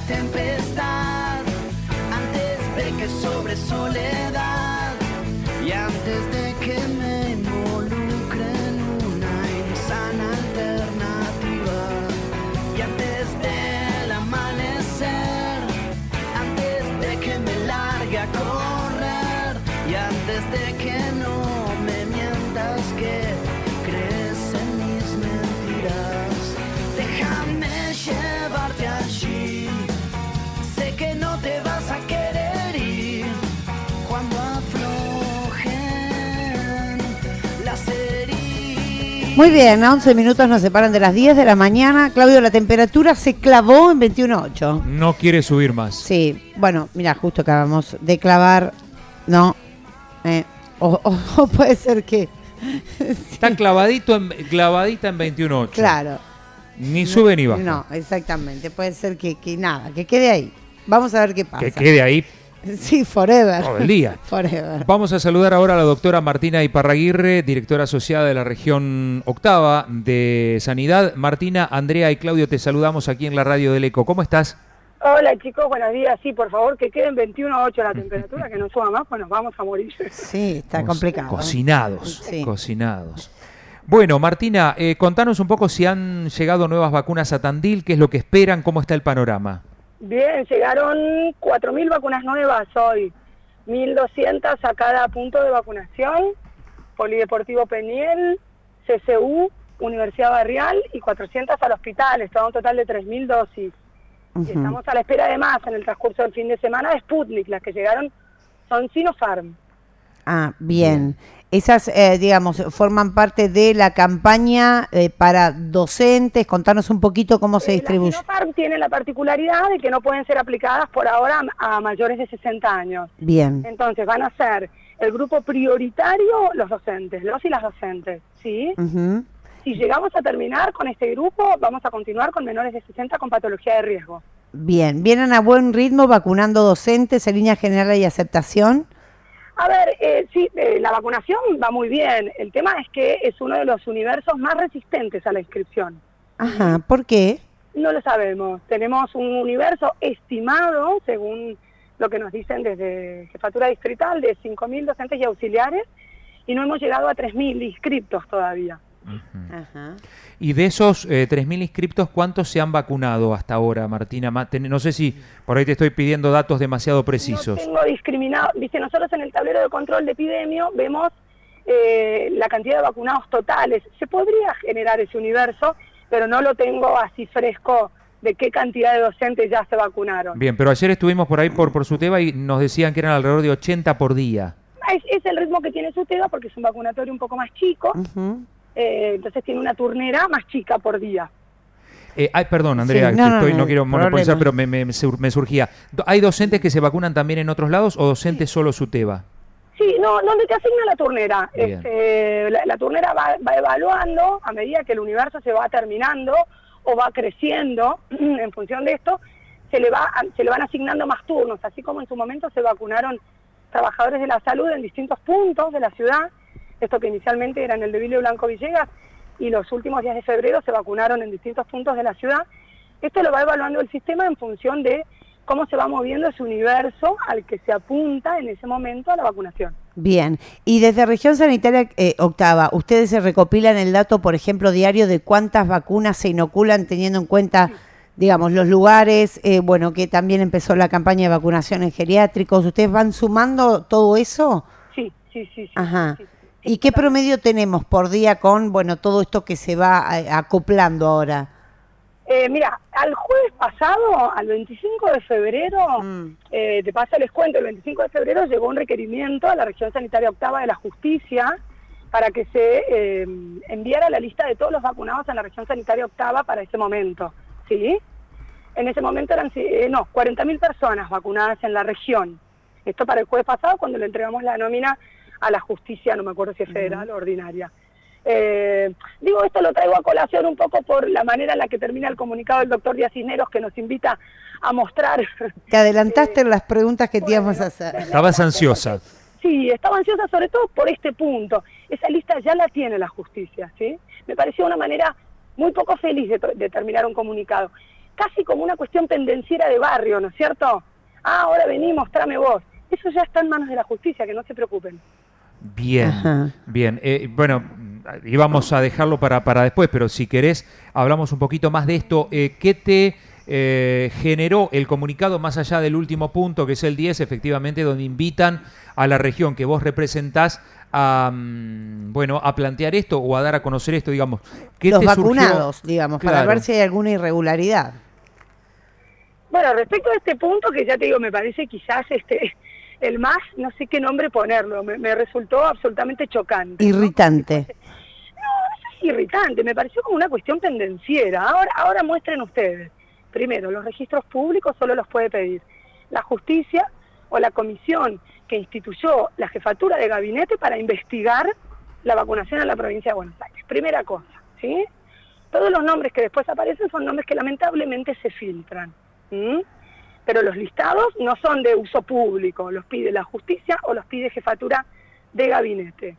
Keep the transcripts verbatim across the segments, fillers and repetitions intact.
tempestad, antes de que sobre soledad y antes de que me involucre en una insana alternativa y antes del amanecer, antes de que me largue a correr y antes de que no me mientas que crees en mis mentiras, déjame llevarte allí, sé que no te vas a querer ir cuando aflojen las heridas. Muy bien, a once minutos nos separan de las diez de la mañana. Claudio, la temperatura se clavó en veintiuno punto ocho. No quiere subir más. Sí, bueno, mira, justo acabamos de clavar, ¿no? Eh, o, o, o puede ser que... Está clavadito en, clavadita en veintiuno punto ocho. Claro. Ni sube ni baja. No, exactamente. Puede ser que, que nada, que quede ahí. Vamos a ver qué pasa. Que quede ahí Sí, forever. todo el día. Forever. Vamos a saludar ahora a la doctora Martina Iparraguirre, directora asociada de la región octava de Sanidad. Martina, Andrea y Claudio, te saludamos aquí en la radio del Eco. ¿Cómo estás? Hola chicos, buenos días. Sí, por favor, que queden veintiuno punto ocho la temperatura, que no suba más, pues nos vamos a morir. Sí, está Co- complicado. Cocinados, Sí. cocinados. Bueno, Martina, eh, contanos un poco si han llegado nuevas vacunas a Tandil, qué es lo que esperan, cómo está el panorama. Bien, llegaron cuatro mil vacunas nuevas hoy, mil doscientas a cada punto de vacunación, Polideportivo Peniel, C C U, Universidad Barrial y cuatrocientas al hospital, esto da un total de tres mil dosis. Y Ujú. estamos a la espera de más en el transcurso del fin de semana de Sputnik, las que llegaron son Sinopharm. Ah, bien. Esas, eh, digamos, forman parte de la campaña eh, para docentes. Contanos un poquito cómo se Eh, distribuye. La Sinopharm tiene la particularidad de que no pueden ser aplicadas por ahora a mayores de sesenta años. Bien, Entonces van a ser el grupo prioritario los docentes, los y las docentes, ¿sí? ujú, Si llegamos a terminar con este grupo, vamos a continuar con menores de sesenta con patología de riesgo. bien. Vienen a buen ritmo vacunando docentes en línea general y aceptación. A ver, eh, sí, eh, la vacunación va muy bien. El tema es que es uno de los universos más resistentes a la inscripción. Ajá, ¿por qué? No lo sabemos. Tenemos un universo estimado, según lo que nos dicen desde Jefatura Distrital, de cinco mil docentes y auxiliares, y no hemos llegado a tres mil inscriptos todavía. Ajá. Y de esos eh, tres mil inscriptos, ¿cuántos se han vacunado hasta ahora, Martina? Ma- ten- No sé si por ahí te estoy pidiendo datos demasiado precisos. No tengo discriminado, dice, nosotros en el tablero de control de epidemia vemos eh, la cantidad de vacunados totales. Se podría generar ese universo, pero no lo tengo así fresco de qué cantidad de docentes ya se vacunaron. Bien, pero ayer estuvimos por ahí por, por Suteba y nos decían que eran alrededor de ochenta por día. Es, es el ritmo que tiene Suteba porque es un vacunatorio un poco más chico, Ujú. eh, entonces tiene una turnera más chica por día. Eh, ay, perdón, Andrea, Sí, no, que no, estoy, no, no, quiero problema. monopolizar, pero me, me- me sur- me surgía. Do- ¿Hay docentes que se vacunan también en otros lados o docentes solo Suteba? Sí, no, ¿dónde te asigna la turnera? Bien. Este, la, la turnera va, va evaluando a medida que el universo se va terminando o va creciendo en función de esto, se le, va, se le van asignando más turnos, así como en su momento se vacunaron trabajadores de la salud en distintos puntos de la ciudad, esto que inicialmente era en el de Vilio Blanco Villegas, y los últimos días de febrero se vacunaron en distintos puntos de la ciudad. Esto lo va evaluando el sistema en función de cómo se va moviendo ese universo al que se apunta en ese momento a la vacunación. Bien. Y desde Región Sanitaria eh, Octava, ¿ustedes se recopilan el dato, por ejemplo, diario de cuántas vacunas se inoculan teniendo en cuenta, digamos, los lugares, eh, bueno, que también empezó la campaña de vacunación en geriátricos? ¿Ustedes van sumando todo eso? Sí, sí, sí. sí Ajá. sí, sí, ¿Y qué totalmente. promedio tenemos por día con, bueno, todo esto que se va eh, acoplando ahora? Eh, mira, al jueves pasado, al veinticinco de febrero, Mm. eh, te paso les cuento, el veinticinco de febrero llegó un requerimiento a la Región Sanitaria Octava de la Justicia para que se eh, enviara la lista de todos los vacunados en la Región Sanitaria Octava para ese momento, ¿sí? En ese momento eran, eh, no, cuarenta mil personas vacunadas en la región. Esto para el jueves pasado, cuando le entregamos la nómina a la justicia, no me acuerdo si es federal o ordinaria. Eh, digo, esto lo traigo a colación un poco por la manera en la que termina el comunicado del doctor Díaz Cisneros, que nos invita a mostrar... Te adelantaste en las preguntas que te íbamos a bueno, hacer. Estabas ansiosa. Sí, estaba ansiosa sobre todo por este punto. Esa lista ya la tiene la justicia, ¿sí? Me pareció una manera muy poco feliz de, de terminar un comunicado. casi como una cuestión pendenciera de barrio, ¿no es cierto? Ah, ahora vení, mostrame vos. Eso ya está en manos de la justicia, que no se preocupen. Bien, Ajá. bien. Eh, bueno, íbamos a dejarlo para, para después, pero si querés, hablamos un poquito más de esto. Eh, ¿Qué te eh, generó el comunicado más allá del último punto, que es el diez, efectivamente, donde invitan a la región que vos representás a, um, bueno, a plantear esto o a dar a conocer esto, digamos? ¿Qué Los te vacunados, surgió? digamos, Claro. para ver si hay alguna irregularidad. Bueno, respecto a este punto, que ya te digo, me parece quizás este el más, no sé qué nombre ponerlo, me, me resultó absolutamente chocante. Irritante. ¿No? No, no es irritante, me pareció como una cuestión pendenciera. Ahora, ahora muestren ustedes. Primero, los registros públicos solo los puede pedir la justicia o la comisión que instituyó la jefatura de gabinete para investigar la vacunación en la provincia de Buenos Aires. Primera cosa, ¿sí? Todos los nombres que después aparecen son nombres que lamentablemente se filtran. ¿Mm? Pero los listados no son de uso público, los pide la justicia o los pide jefatura de gabinete.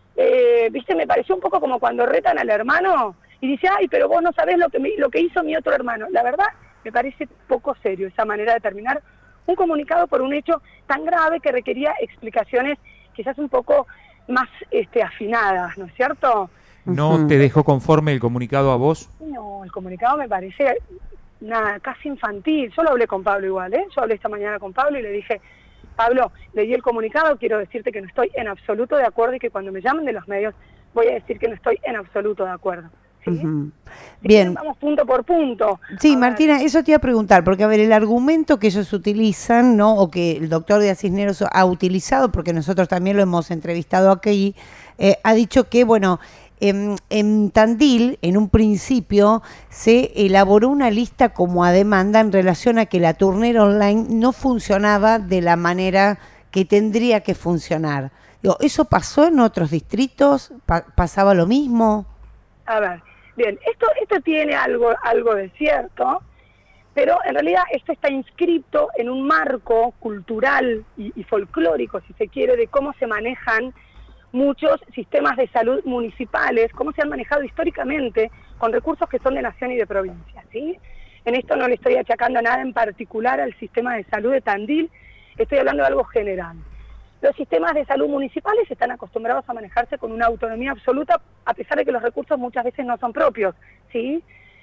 Eh, ¿Viste? Me pareció un poco como cuando retan al hermano y dice, ay, pero vos no sabés lo que, me, lo que hizo mi otro hermano. La verdad, me parece poco serio esa manera de terminar un comunicado por un hecho tan grave que requería explicaciones quizás un poco más este, afinadas, ¿no es cierto? ¿No Uh-huh. te dejó conforme el comunicado a vos? No, el comunicado me parece nada, casi infantil. Yo lo hablé con Pablo igual, ¿eh? Yo hablé esta mañana con Pablo y le dije, Pablo, leí el comunicado, quiero decirte que no estoy en absoluto de acuerdo y que cuando me llamen de los medios voy a decir que no estoy en absoluto de acuerdo. ¿Sí? Uh-huh. Si Bien. vamos punto por punto. Sí, A Martina, ver. eso te iba a preguntar, porque a ver, el argumento que ellos utilizan, ¿no? O que el doctor Díaz Cisneros ha utilizado, porque nosotros también lo hemos entrevistado aquí, eh, ha dicho que, bueno, en, en Tandil, en un principio, se elaboró una lista como a demanda en relación a que la turnera online no funcionaba de la manera que tendría que funcionar. Digo, ¿eso pasó en otros distritos? Pa- ¿Pasaba lo mismo? A ver, bien, esto esto tiene algo algo de cierto, pero en realidad esto está inscrito en un marco cultural y, y folclórico, si se quiere, de cómo se manejan muchos sistemas de salud municipales, cómo se han manejado históricamente con recursos que son de nación y de provincia, ¿sí? En esto no le estoy achacando nada en particular al sistema de salud de Tandil, estoy hablando de algo general. Los sistemas de salud municipales están acostumbrados a manejarse con una autonomía absoluta, a pesar de que los recursos muchas veces no son propios, ¿sí?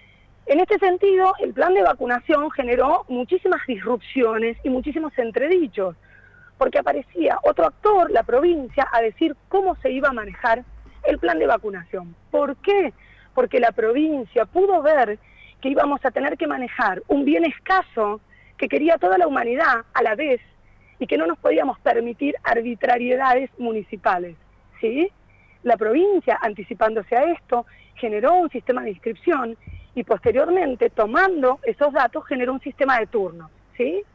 En este sentido, el plan de vacunación generó muchísimas disrupciones y muchísimos entredichos, porque aparecía otro actor, la provincia, a decir cómo se iba a manejar el plan de vacunación. ¿Por qué? Porque la provincia pudo ver que íbamos a tener que manejar un bien escaso que quería toda la humanidad a la vez, y que no nos podíamos permitir arbitrariedades municipales, ¿sí? La provincia, anticipándose a esto, generó un sistema de inscripción y posteriormente, tomando esos datos, generó un sistema de turnos, ¿sí?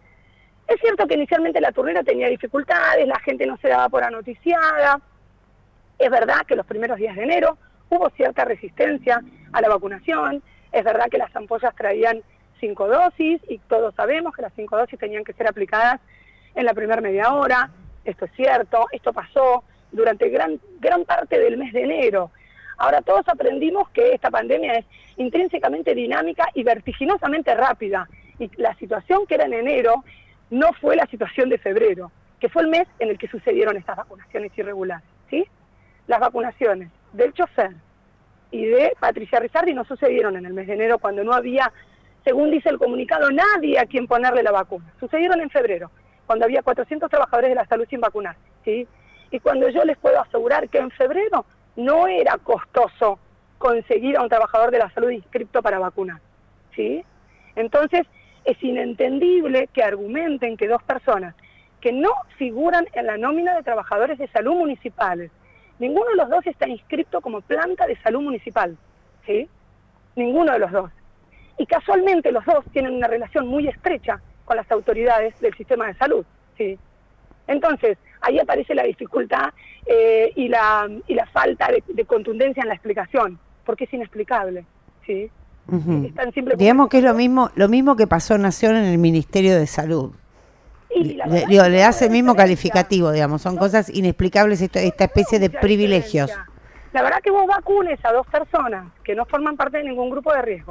Es cierto que inicialmente la turnera tenía dificultades, la gente no se daba por anoticiada, es verdad que los primeros días de enero hubo cierta resistencia a la vacunación, es verdad que las ampollas traían cinco dosis y todos sabemos que las cinco dosis tenían que ser aplicadas en la primera media hora, esto es cierto, esto pasó durante gran, gran parte del mes de enero. Ahora todos aprendimos que esta pandemia es intrínsecamente dinámica y vertiginosamente rápida, y la situación que era en enero no fue la situación de febrero, que fue el mes en el que sucedieron estas vacunaciones irregulares, ¿sí? Las vacunaciones del chofer y de Patricia Rizardi no sucedieron en el mes de enero, cuando no había, según dice el comunicado, nadie a quien ponerle la vacuna. Sucedieron en febrero, cuando había cuatrocientos trabajadores de la salud sin vacunar, ¿sí? Y cuando yo les puedo asegurar que en febrero no era costoso conseguir a un trabajador de la salud inscripto para vacunar, ¿sí? Entonces, es inentendible que argumenten que dos personas que no figuran en la nómina de trabajadores de salud municipales, ninguno de los dos está inscripto como planta de salud municipal, ¿sí? Ninguno de los dos. Y casualmente los dos tienen una relación muy estrecha con las autoridades del sistema de salud, ¿sí? Entonces, ahí aparece la dificultad eh, y, la, y la falta de, de contundencia en la explicación, porque es inexplicable, ¿sí? Uh-huh. Es tan simple como Digamos eso. que es lo mismo, lo mismo que pasó en Nación en el Ministerio de Salud. Y la Le, verdad digo, es que le no hace el hay mismo diferencia. calificativo, digamos, son No. cosas inexplicables, esta, esta especie de Mucha privilegios. diferencia. La verdad que vos vacunes a dos personas que no forman parte de ningún grupo de riesgo,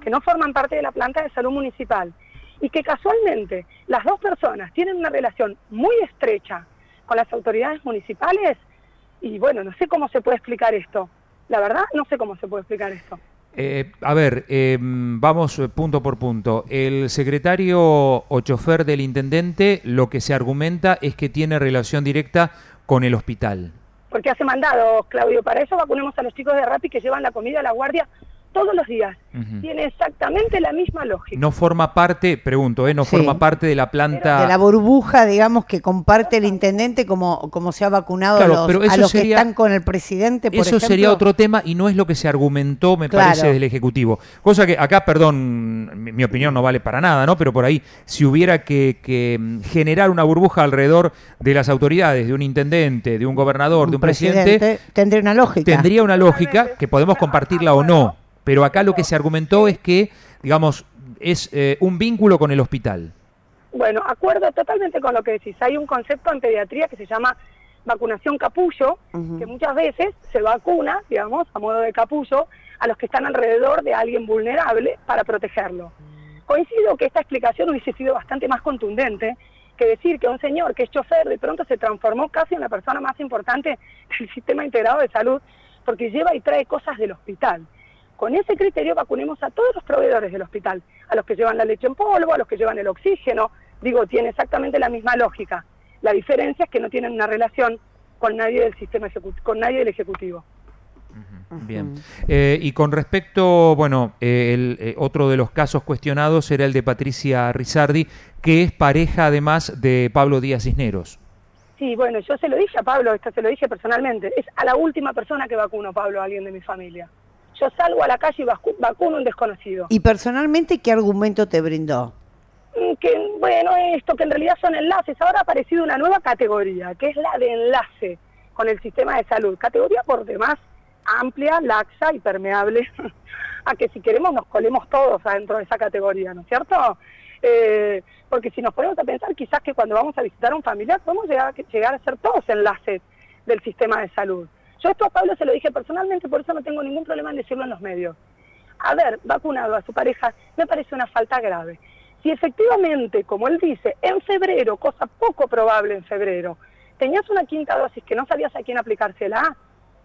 que no forman parte de la planta de salud municipal, y que casualmente las dos personas tienen una relación muy estrecha con las autoridades municipales, y bueno, no sé cómo se puede explicar esto. La verdad, no sé cómo se puede explicar esto. Eh, a ver, eh, vamos punto por punto. El secretario o chofer del intendente lo que se argumenta es que tiene relación directa con el hospital. Porque hace mandados, Claudio. Para eso vacunemos a los chicos de Rappi que llevan la comida a la guardia todos los días. Uh-huh. Tiene exactamente la misma lógica. No forma parte, pregunto, ¿eh? No sí. forma parte de la planta... De la burbuja, digamos, que comparte el intendente como, como se ha vacunado claro, los, pero eso a los sería, que están con el presidente, por Eso ejemplo. Sería otro tema y no es lo que se argumentó, me claro. parece, del Ejecutivo. Cosa que acá, perdón, mi, mi opinión no vale para nada, ¿no? Pero por ahí, si hubiera que, que generar una burbuja alrededor de las autoridades, de un intendente, de un gobernador, un de un presidente... presidente tendría una lógica. Tendría una lógica, que podemos compartirla o no. Pero acá lo que se argumentó es que, digamos, es eh, un vínculo con el hospital. Bueno, acuerdo totalmente con lo que decís. Hay un concepto en pediatría que se llama vacunación capullo, uh-huh. que muchas veces se vacuna, digamos, a modo de capullo, a los que están alrededor de alguien vulnerable para protegerlo. Coincido que esta explicación hubiese sido bastante más contundente que decir que un señor que es chofer de pronto se transformó casi en la persona más importante del sistema integrado de salud porque lleva y trae cosas del hospital. Con ese criterio vacunemos a todos los proveedores del hospital, a los que llevan la leche en polvo, a los que llevan el oxígeno. Digo, tiene exactamente la misma lógica. La diferencia es que no tienen una relación con nadie del sistema ejecu- con nadie del ejecutivo. Uh-huh. Bien. Eh, y con respecto, bueno, eh, el, eh, otro de los casos cuestionados era el de Patricia Rizardi, que es pareja además de Pablo Díaz Cisneros. Sí, bueno, yo se lo dije a Pablo, esto se lo dije personalmente. Es a la última persona que vacuno, Pablo, a alguien de mi familia. Yo salgo a la calle y vacu- vacuno a un desconocido. ¿Y personalmente qué argumento te brindó? Que, bueno, esto, que en realidad son enlaces. Ahora ha aparecido una nueva categoría, que es la de enlace con el sistema de salud. Categoría por demás amplia, laxa y permeable, a que si queremos nos colemos todos adentro de esa categoría, ¿no es cierto? Eh, porque si nos ponemos a pensar, quizás que cuando vamos a visitar a un familiar podemos llegar, llegar a ser todos enlaces del sistema de salud. Yo esto a Pablo se lo dije personalmente, por eso no tengo ningún problema en decirlo en los medios. Haber vacunado a su pareja me parece una falta grave. Si efectivamente, como él dice, en febrero, cosa poco probable en febrero, tenías una quinta dosis que no sabías a quién aplicársela,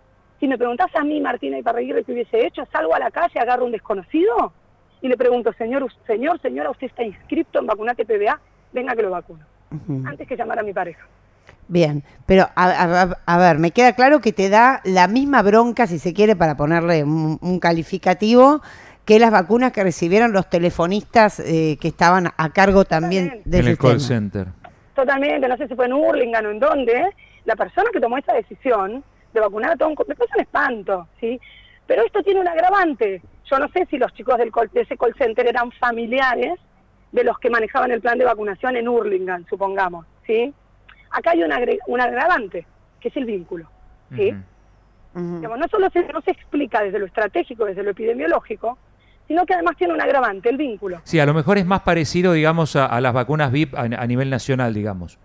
si me preguntás a mí, Martina Iparraguirre, ¿qué hubiese hecho? Salgo a la calle, agarro un desconocido y le pregunto, señor, señor, señora, ¿usted está inscripto en Vacunate P B A? Venga que lo vacuno. Uh-huh. Antes que llamar a mi pareja. Bien, pero a, a, a ver, me queda claro que te da la misma bronca, si se quiere, para ponerle un, un calificativo, que las vacunas que recibieron los telefonistas eh, que estaban a cargo también del en el sistema. call center. Totalmente, no sé si fue en Hurlingham o en dónde, la persona que tomó esa decisión de vacunar a todo un... Me parece un espanto, ¿sí? Pero esto tiene un agravante. Yo no sé si los chicos del call, de ese call center eran familiares de los que manejaban el plan de vacunación en Hurlingham, supongamos, ¿sí? Acá hay un, agre, un agravante, que es el vínculo, ¿sí? Uh-huh. Uh-huh. Digamos, no solo se, no se explica desde lo estratégico, desde lo epidemiológico, sino que además tiene un agravante, el vínculo. Sí, a lo mejor es más parecido, digamos, a, a las vacunas V I P a, a nivel nacional, digamos.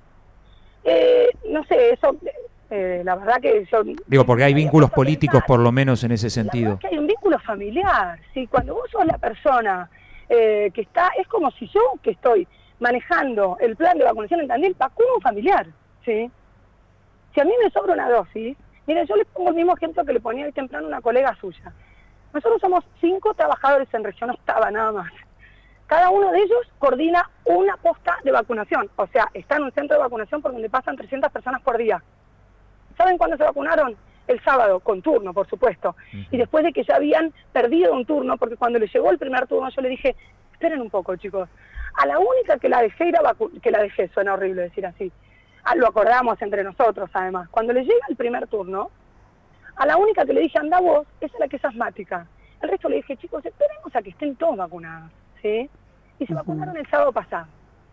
Eh, no sé, eso, eh, la verdad que yo... Digo, porque hay vínculos políticos, pensar, por lo menos, en ese sentido. La verdad es que hay un vínculo familiar, ¿sí? Cuando vos sos la persona eh, que está, es como si yo, que estoy manejando el plan de vacunación en Tandil, vacuno a un familiar, ¿sí? Si a mí me sobra una dosis, miren, yo les pongo el mismo ejemplo que le ponía hoy temprano una colega suya. Nosotros somos cinco trabajadores en región octava, nada más. Cada uno de ellos coordina una posta de vacunación, o sea, está en un centro de vacunación por donde pasan trescientas personas por día. ¿Saben cuándo se vacunaron? El sábado, con turno, por supuesto. Uh-huh. Y después de que ya habían perdido un turno, porque cuando les llegó el primer turno yo le dije, esperen un poco, chicos. A la única que la dejé ir a vacu- que la dejé, suena horrible decir así, ah, lo acordamos entre nosotros además, cuando les llega el primer turno, a la única que le dije, anda vos, esa es la que es asmática. El resto le dije, chicos, esperemos a que estén todos vacunados, ¿sí? Y se uh-huh. vacunaron el sábado pasado.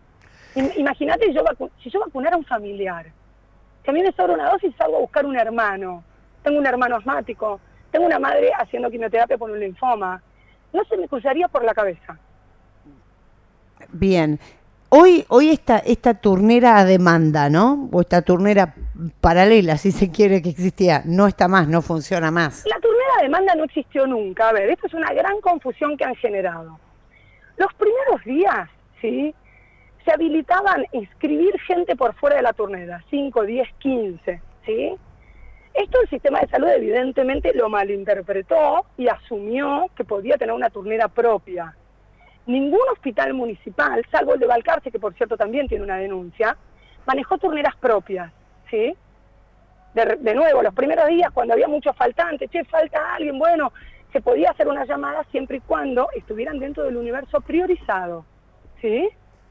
Imagínate yo vacu- si yo vacunara a un familiar, si a mí me sobra una dosis, salgo a buscar un hermano, tengo un hermano asmático, tengo una madre haciendo quimioterapia por un linfoma, no se me cruzaría por la cabeza. Bien, hoy hoy esta, esta turnera a demanda, ¿no? O esta turnera paralela, si se quiere, que existía, no está más, no funciona más. La turnera a demanda no existió nunca. A ver, esto es una gran confusión que han generado. Los primeros días, ¿sí?, se habilitaban inscribir gente por fuera de la turnera, cinco, diez, quince, ¿sí? Esto el sistema de salud evidentemente lo malinterpretó y asumió que podía tener una turnera propia. Ningún hospital municipal, salvo el de Balcarce, que por cierto también tiene una denuncia, manejó turneras propias, ¿sí? De, de nuevo, los primeros días cuando había muchos faltantes, che, falta alguien, bueno, se podía hacer una llamada siempre y cuando estuvieran dentro del universo priorizado, ¿sí?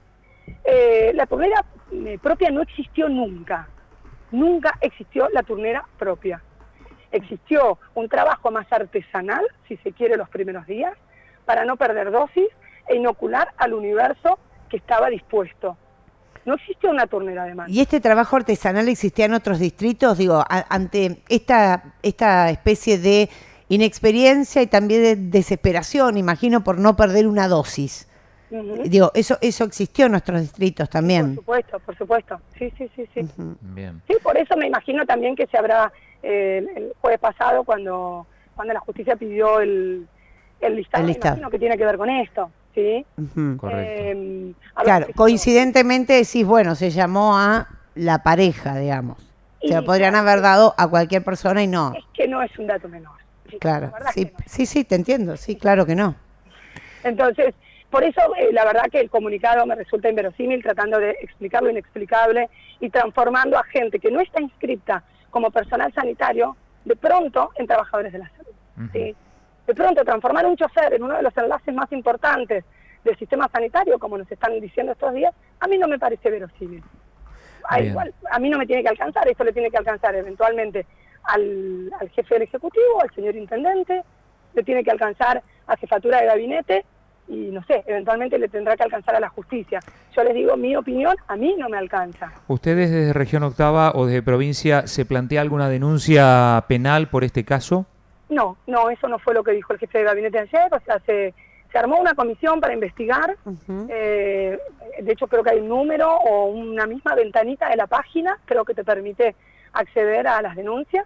Eh, la turnera eh, propia no existió nunca. Nunca existió la turnera propia. Existió un trabajo más artesanal, si se quiere, los primeros días, para no perder dosis e inocular al universo que estaba dispuesto. No existió una turnera de mano. ¿Y este trabajo artesanal existía en otros distritos? Digo, a, ante esta, esta especie de inexperiencia y también de desesperación, imagino, por no perder una dosis. Uh-huh. Digo, eso eso existió en nuestros distritos también. Sí, por supuesto, por supuesto. Sí, sí, sí, sí. Uh-huh. Bien. Sí, por eso me imagino también que se habrá eh, el jueves pasado cuando cuando la justicia pidió el, el listado, el listado. Me imagino que tiene que ver con esto, ¿sí? Uh-huh. Correcto. Eh, claro, coincidentemente decís, bueno, se llamó a la pareja, digamos. Y, se lo podrían claro, haber dado a cualquier persona y no. Es que no es un dato menor. Sí, claro, sí, no. sí, sí, te entiendo, sí, claro que no. Entonces, por eso eh, la verdad que el comunicado me resulta inverosímil, tratando de explicar lo inexplicable y transformando a gente que no está inscripta como personal sanitario, de pronto en trabajadores de la salud. Uh-huh. ¿Sí? De pronto transformar a un chofer en uno de los enlaces más importantes del sistema sanitario, como nos están diciendo estos días, a mí no me parece verosímil. A, igual, a mí no me tiene que alcanzar, esto le tiene que alcanzar eventualmente al, al jefe del Ejecutivo, al señor Intendente, le tiene que alcanzar a Jefatura de Gabinete, y no sé, eventualmente le tendrá que alcanzar a la justicia. Yo les digo, mi opinión, a mí no me alcanza. ¿Ustedes desde Región Octava o desde provincia se plantea alguna denuncia penal por este caso? No, no, eso no fue lo que dijo el jefe de gabinete ayer, o sea, se, se armó una comisión para investigar, uh-huh. eh, de hecho creo que hay un número o una misma ventanita de la página, creo que te permite acceder a las denuncias,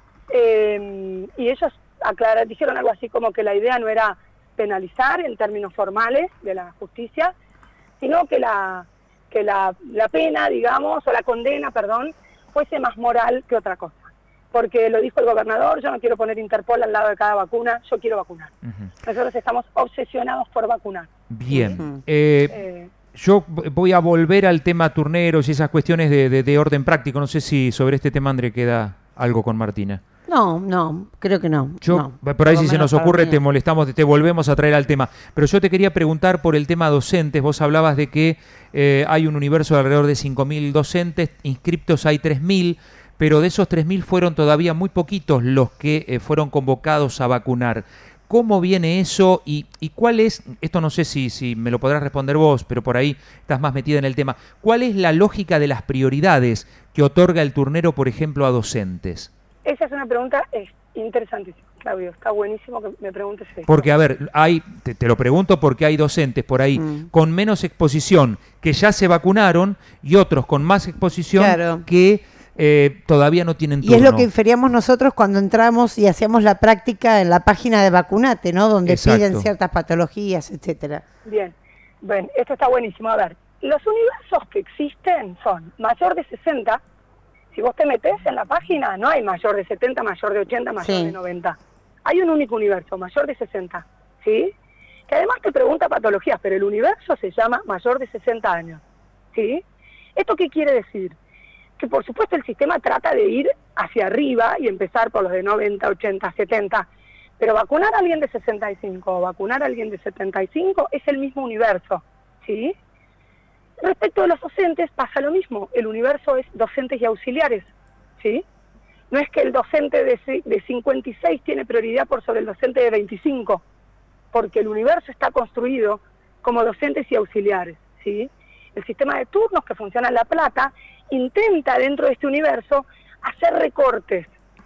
eh, y ellos aclarar, dijeron algo así como que la idea no era penalizar en términos formales de la justicia, sino que la que la, la pena, digamos, o la condena, perdón, fuese más moral que otra cosa. Porque lo dijo el gobernador, yo no quiero poner Interpol al lado de cada vacuna, yo quiero vacunar. Uh-huh. Nosotros estamos obsesionados por vacunar. Bien. Uh-huh. eh, eh, yo voy a volver al tema turneros y esas cuestiones de, de, de orden práctico. No sé si sobre este tema, André, queda algo con Martina. No, no, creo que no. Yo, no, por ahí si se nos ocurre te molestamos, te volvemos a traer al tema. Pero yo te quería preguntar por el tema docentes. Vos hablabas de que eh, hay un universo de alrededor de cinco mil docentes, inscriptos hay tres mil, pero de esos tres mil fueron todavía muy poquitos los que eh, fueron convocados a vacunar. ¿Cómo viene eso y, y cuál es, esto no sé si, si me lo podrás responder vos, pero por ahí estás más metida en el tema, cuál es la lógica de las prioridades que otorga el turnero, por ejemplo, a docentes? Esa es una pregunta es interesantísima, Claudio. Está buenísimo que me preguntes eso. Porque, a ver, hay, te, te lo pregunto porque hay docentes por ahí mm. con menos exposición que ya se vacunaron y otros con más exposición claro. que eh, todavía no tienen turno. Y es lo que inferíamos nosotros cuando entramos y hacíamos la práctica en la página de Vacunate, ¿no? Donde Exacto. piden ciertas patologías, etcétera. Bien. Bueno, esto está buenísimo. A ver, los universos que existen son mayor de sesenta. Si vos te metés en la página, no hay mayor de setenta, mayor de ochenta, mayor sí. de noventa. Hay un único universo, mayor de sesenta, ¿sí? Que además te pregunta patologías, pero el universo se llama mayor de sesenta años, ¿sí? ¿Esto qué quiere decir? Que por supuesto el sistema trata de ir hacia arriba y empezar por los de noventa, ochenta, setenta, pero vacunar a alguien de sesenta y cinco o vacunar a alguien de setenta y cinco es el mismo universo, ¿sí? Respecto de los docentes pasa lo mismo, el universo es docentes y auxiliares, ¿sí? No es que el docente de, de cincuenta y seis tiene prioridad por sobre el docente de veinticinco, porque el universo está construido como docentes y auxiliares, ¿sí? El sistema de turnos que funciona en La Plata intenta dentro de este universo hacer recortes.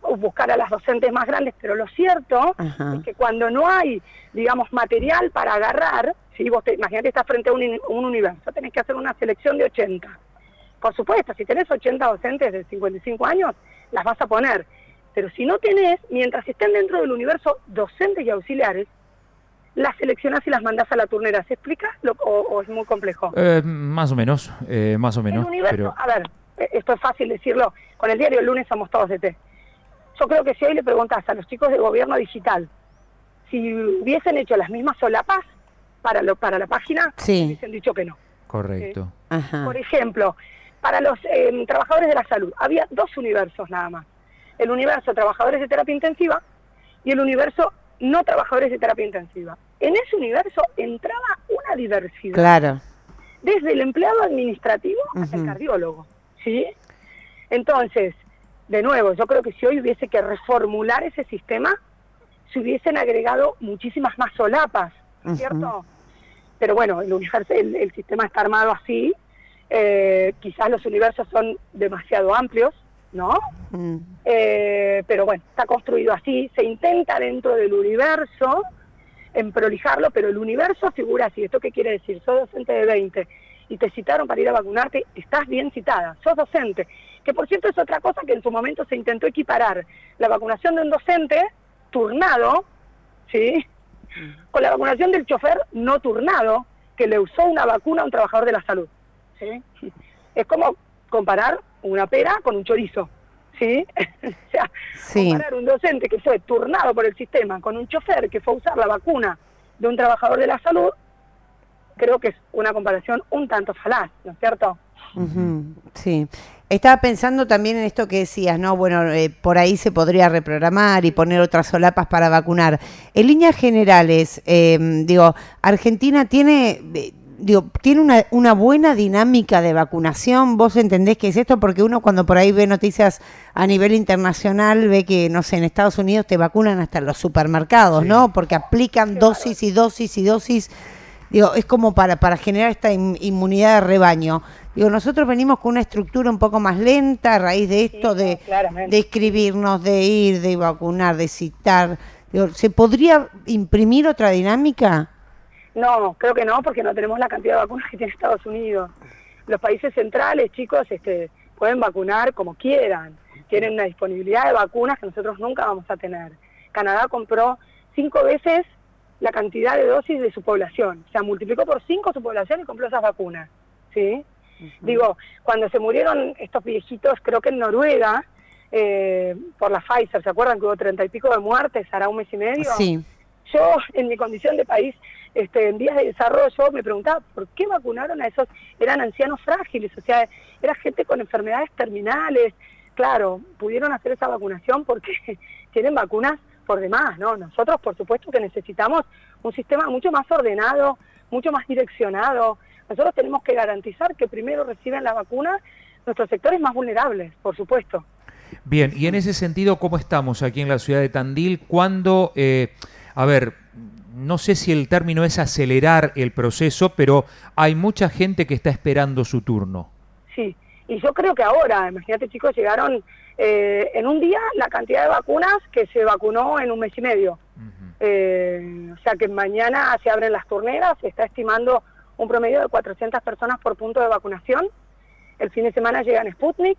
buscar a las docentes más grandes, pero lo cierto Ajá. es que cuando no hay, digamos, material para agarrar, si vos te, imagínate estás frente a un, un universo, tenés que hacer una selección de ochenta. Por supuesto, si tenés ochenta docentes de cincuenta y cinco años, las vas a poner. Pero si no tenés, mientras estén dentro del universo docentes y auxiliares, las seleccionás y las mandás a la turnera. ¿Se explica lo, o, o es muy complejo? Eh, más o menos, eh, más o menos. El universo, pero... a ver, esto es fácil decirlo, con el diario El Lunes somos todos de té. Yo creo que si hoy le preguntás a los chicos de gobierno digital si hubiesen hecho las mismas solapas para lo, para la página, sí. hubiesen dicho que no. Correcto. ¿Sí? Por ejemplo, para los eh, trabajadores de la salud, había dos universos nada más. El universo trabajadores de terapia intensiva y el universo no trabajadores de terapia intensiva. En ese universo entraba una diversidad. Claro. Desde el empleado administrativo uh-huh. hasta el cardiólogo, ¿sí? Entonces, de nuevo, yo creo que si hoy hubiese que reformular ese sistema, se hubiesen agregado muchísimas más solapas, uh-huh. ¿cierto? Pero bueno, el, universo, el, el sistema está armado así, eh, quizás los universos son demasiado amplios, ¿no? Uh-huh. Eh, pero bueno, está construido así, se intenta dentro del universo en prolijarlo, pero el universo figura así. ¿Esto qué quiere decir? Sos docente de veinte y te citaron para ir a vacunarte, estás bien citada, sos docente. Que por cierto es otra cosa que en su momento se intentó equiparar la vacunación de un docente turnado, ¿sí? Con la vacunación del chofer no turnado, que le usó una vacuna a un trabajador de la salud, ¿sí? Es como comparar una pera con un chorizo, ¿sí? O sea, sí. comparar un docente que fue turnado por el sistema con un chofer que fue a usar la vacuna de un trabajador de la salud, creo que es una comparación un tanto falaz, ¿no es cierto? Uh-huh. Sí. Estaba pensando también en esto que decías, ¿no? Bueno, eh, por ahí se podría reprogramar y poner otras solapas para vacunar. En líneas generales, eh, digo, Argentina tiene... Eh, Digo, ¿tiene una, una buena dinámica de vacunación? ¿Vos entendés qué es esto? Porque uno cuando por ahí ve noticias a nivel internacional ve que, no sé, en Estados Unidos te vacunan hasta en los supermercados, sí. ¿no? Porque aplican dosis y dosis y dosis. Digo, es como para, para generar esta in, inmunidad de rebaño. Digo, nosotros venimos con una estructura un poco más lenta a raíz de esto, sí, de, de escribirnos, de ir, de vacunar, de citar. Digo, ¿se podría imprimir otra dinámica? No, creo que no, porque no tenemos la cantidad de vacunas que tiene Estados Unidos. Los países centrales, chicos, este, pueden vacunar como quieran. Tienen una disponibilidad de vacunas que nosotros nunca vamos a tener. Canadá compró cinco veces la cantidad de dosis de su población. O sea, multiplicó por cinco su población y compró esas vacunas, ¿sí? Uh-huh. Digo, cuando se murieron estos viejitos, creo que en Noruega, eh, por la Pfizer, ¿se acuerdan que hubo treinta y pico de muertes hará un mes y medio? Sí. Yo, en mi condición de país, este, en vías de desarrollo, me preguntaba por qué vacunaron a esos, eran ancianos frágiles, o sea, era gente con enfermedades terminales. Claro, pudieron hacer esa vacunación porque tienen vacunas por demás, ¿no? Nosotros, por supuesto, que necesitamos un sistema mucho más ordenado, mucho más direccionado. Nosotros tenemos que garantizar que primero reciben la vacuna nuestros sectores más vulnerables, por supuesto. Bien, y en ese sentido, ¿cómo estamos aquí en la ciudad de Tandil? ¿Cuándo, eh, a ver, no sé si el término es acelerar el proceso, pero hay mucha gente que está esperando su turno? Sí, y yo creo que ahora, imagínate chicos, llegaron eh, en un día la cantidad de vacunas que se vacunó en un mes y medio. Uh-huh. eh, o sea que mañana se abren las turneras, se está estimando un promedio de cuatrocientas personas por punto de vacunación. El fin de semana llegan Sputnik,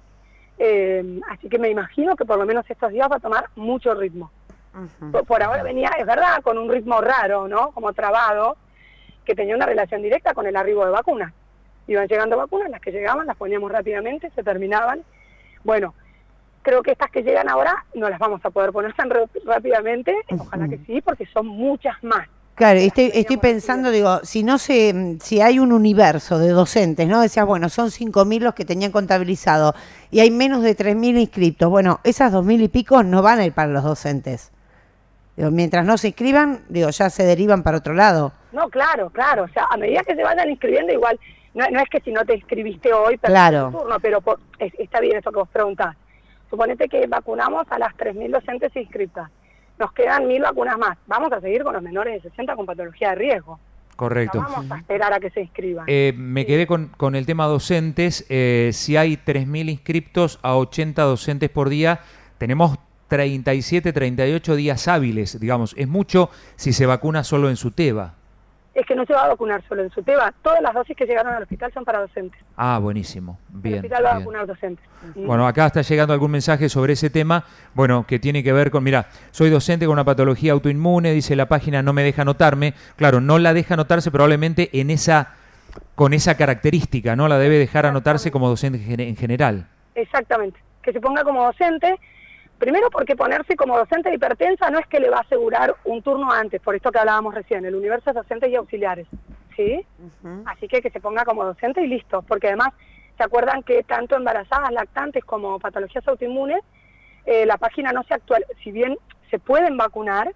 eh, así que me imagino que por lo menos estos días va a tomar mucho ritmo. Uh-huh. Por, por ahora venía, es verdad, con un ritmo raro, ¿no? Como trabado, que tenía una relación directa con el arribo de vacunas. Iban llegando vacunas, las que llegaban las poníamos rápidamente, se terminaban. Bueno, creo que estas que llegan ahora no las vamos a poder poner tan rápidamente, ojalá uh-huh. que sí, porque son muchas más. Claro, estoy, estoy pensando, digo, si no se, si hay un universo de docentes, ¿no? Decías, bueno, son cinco mil los que tenían contabilizado y hay menos de tres mil inscriptos. Bueno, esas dos mil y pico no van a ir para los docentes. Digo, mientras no se inscriban, digo, ya se derivan para otro lado. No, claro, claro. O sea, a medida que se vayan inscribiendo, igual, no, no es que si no te inscribiste hoy, perdés claro. tu turno, pero por, es, está bien eso que vos preguntás. Suponete que vacunamos a las tres mil docentes inscriptas. Nos quedan mil vacunas más. Vamos a seguir con los menores de sesenta con patología de riesgo. Correcto. No vamos a esperar a que se inscriban. Eh, me sí. quedé con, con el tema docentes. Eh, si hay tres mil inscriptos a ochenta docentes por día, tenemos treinta y siete, treinta y ocho días hábiles, digamos. Es mucho si se vacuna solo en SUTEBA. Es que no se va a vacunar solo en SUTEBA. Todas las dosis que llegaron al hospital son para docentes. Ah, buenísimo. Bien. El hospital va a bien. vacunar docentes. Bueno, acá está llegando algún mensaje sobre ese tema, bueno, que tiene que ver con, mira, soy docente con una patología autoinmune, dice la página, no me deja anotarme. Claro, no la deja anotarse probablemente en esa, con esa característica, ¿no? La debe dejar anotarse como docente en general. Exactamente. Que se ponga como docente. Primero porque ponerse como docente de hipertensa no es que le va a asegurar un turno antes, por esto que hablábamos recién, el universo es docentes y auxiliares, ¿sí? Uh-huh. Así que que se ponga como docente y listo, porque además, ¿se acuerdan que tanto embarazadas, lactantes como patologías autoinmunes, eh, la página no se actualiza, si bien se pueden vacunar,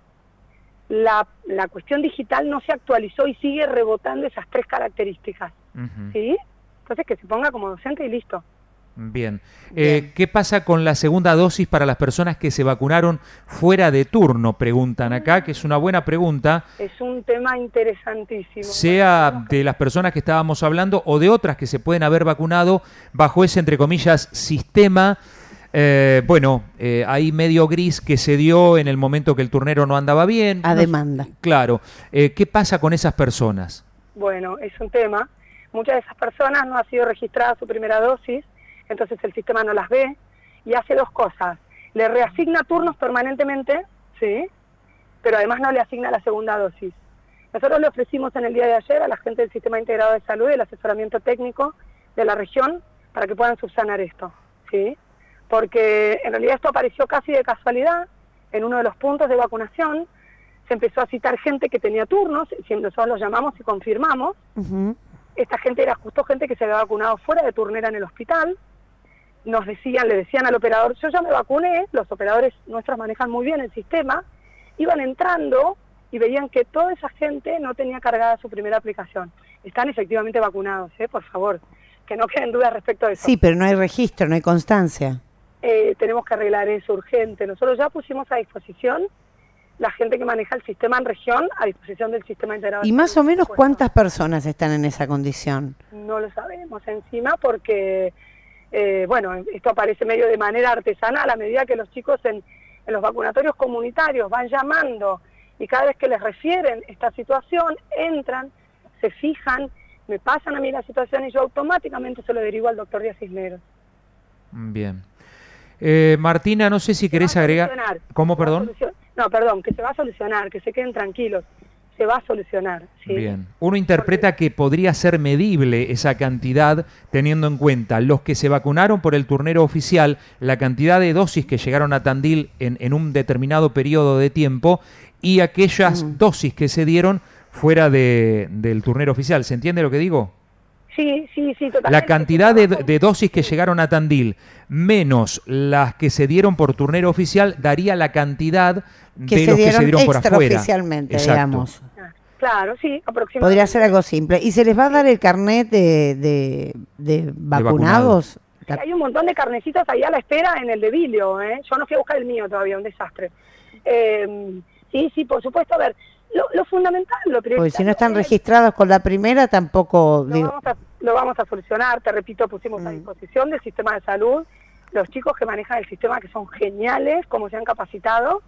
la, la cuestión digital no se actualizó y sigue rebotando esas tres características, uh-huh. ¿sí? Entonces que se ponga como docente y listo. Bien. Eh, Bien. ¿Qué pasa con la segunda dosis para las personas que se vacunaron fuera de turno? Preguntan acá, que es una buena pregunta. Es un tema interesantísimo. Sea de las personas que estábamos hablando o de otras que se pueden haber vacunado bajo ese, entre comillas, sistema, eh, bueno, eh, ahí medio gris que se dio en el momento que el turnero no andaba bien. A no, demanda. Claro. Eh, ¿Qué pasa con esas personas? Bueno, es un tema. Muchas de esas personas no ha sido registrada su primera dosis, entonces el sistema no las ve y hace dos cosas. Le reasigna turnos permanentemente, ¿sí? Pero además no le asigna la segunda dosis. Nosotros le ofrecimos en el día de ayer a la gente del Sistema Integrado de Salud el asesoramiento técnico de la región para que puedan subsanar esto, ¿sí? Porque en realidad esto apareció casi de casualidad en uno de los puntos de vacunación. Se empezó a citar gente que tenía turnos, nosotros los llamamos y confirmamos. Uh-huh. Esta gente era justo gente que se había vacunado fuera de turnera en el hospital. Nos decían, le decían al operador, yo ya me vacuné, los operadores nuestros manejan muy bien el sistema, iban entrando y veían que toda esa gente no tenía cargada su primera aplicación. Están efectivamente vacunados, ¿eh? Por favor, que no queden dudas respecto de eso. Sí, pero no hay registro, no hay constancia. Eh, tenemos que arreglar eso urgente. Nosotros ya pusimos a disposición la gente que maneja el sistema en región a disposición del sistema integrado. ¿Y más o menos cuántas personas están en esa condición? No lo sabemos encima porque... Eh, bueno, esto aparece medio de manera artesanal a medida que los chicos en, en los vacunatorios comunitarios van llamando y cada vez que les refieren esta situación, entran, se fijan, me pasan a mí la situación y yo automáticamente se lo derivo al doctor Díaz Cisneros. Bien. Eh, Martina, no sé si querés agregar... ¿Cómo, perdón? No, perdón, que se va a solucionar, que se queden tranquilos. Se va a solucionar. ¿sí? Bien. Uno interpreta que podría ser medible esa cantidad teniendo en cuenta los que se vacunaron por el turnero oficial, la cantidad de dosis que llegaron a Tandil en, en un determinado periodo de tiempo y aquellas mm. dosis que se dieron fuera de, del turnero oficial. ¿Se entiende lo que digo? Sí, sí, sí, totalmente. La cantidad de, de dosis que llegaron a Tandil menos las que se dieron por turnero oficial daría la cantidad que de se los que se dieron por afuera. Oficialmente, digamos. Claro, sí, aproximadamente. Podría ser algo simple. ¿Y se les va a dar el carnet de, de, de vacunados? De vacunado. Hay un montón de carnecitos ahí a la espera en el de Bilio, ¿eh? Yo no fui a buscar el mío todavía, un desastre. Eh, sí, sí, por supuesto. A ver, lo, lo fundamental, lo prioritario... Porque si no están es, registrados con la primera, tampoco... Lo, digo... vamos, a, lo vamos a solucionar, te repito, pusimos mm. a disposición del sistema de salud los chicos que manejan el sistema, que son geniales, como se han capacitado.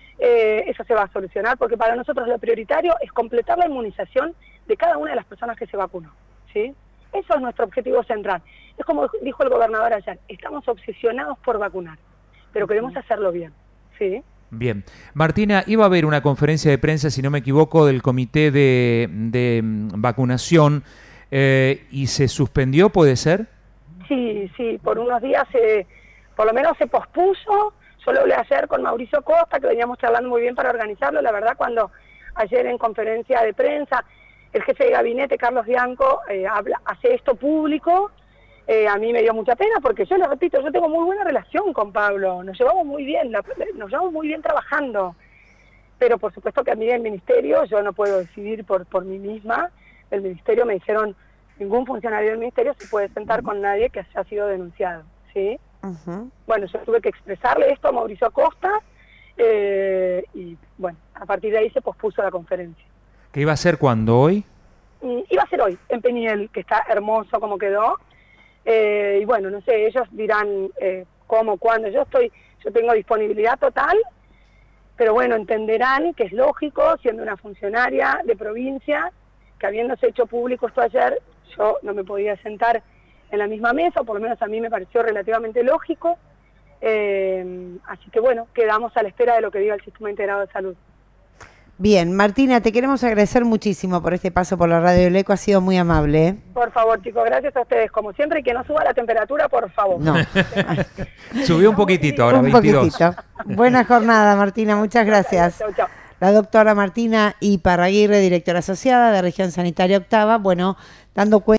Eh, eso se va a solucionar porque para nosotros lo prioritario es completar la inmunización de cada una de las personas que se vacunó, ¿sí? Eso es nuestro objetivo central. Es como dijo el gobernador ayer, estamos obsesionados por vacunar, pero queremos hacerlo bien, ¿sí? Bien. Martina, iba a haber una conferencia de prensa, si no me equivoco, del comité de, de vacunación eh, y se suspendió, ¿puede ser? Sí, sí, por unos días, se, por lo menos se pospuso. Yo lo hablé ayer con Mauricio Costa, que veníamos charlando muy bien para organizarlo. La verdad, cuando ayer en conferencia de prensa, el jefe de gabinete, Carlos Bianco, eh, habla, hace esto público, eh, a mí me dio mucha pena, porque yo le repito, yo tengo muy buena relación con Pablo, nos llevamos muy bien, la, nos llevamos muy bien trabajando. Pero por supuesto que a mí el ministerio, yo no puedo decidir por, por mí misma, el ministerio me dijeron, ningún funcionario del ministerio se puede sentar con nadie que haya sido denunciado, ¿sí? Uh-huh. Bueno, yo tuve que expresarle esto a Mauricio Acosta eh, y bueno, a partir de ahí se pospuso la conferencia. ¿Qué iba a ser cuándo? ¿Hoy? Y, iba a ser hoy, en Peñiel, que está hermoso como quedó. Eh, y bueno, no sé, ellos dirán eh, cómo, cuándo. Yo estoy yo tengo disponibilidad total, pero bueno, entenderán que es lógico, siendo una funcionaria de provincia, que habiéndose hecho público esto ayer, yo no me podía sentar en la misma mesa, o por lo menos a mí me pareció relativamente lógico, eh, así que bueno, quedamos a la espera de lo que diga el Sistema Integrado de Salud. Bien, Martina, te queremos agradecer muchísimo por este paso por la Radio del Eco, ha sido muy amable, ¿eh? Por favor, chicos, gracias a ustedes, como siempre, y que no suba la temperatura, por favor. No. Subió un poquitito ahora, un veintidós. Poquitito. Buena jornada, Martina, muchas gracias. Chau, chau. La doctora Martina Iparraguirre, directora asociada de Región Sanitaria Octava, bueno, dando cuenta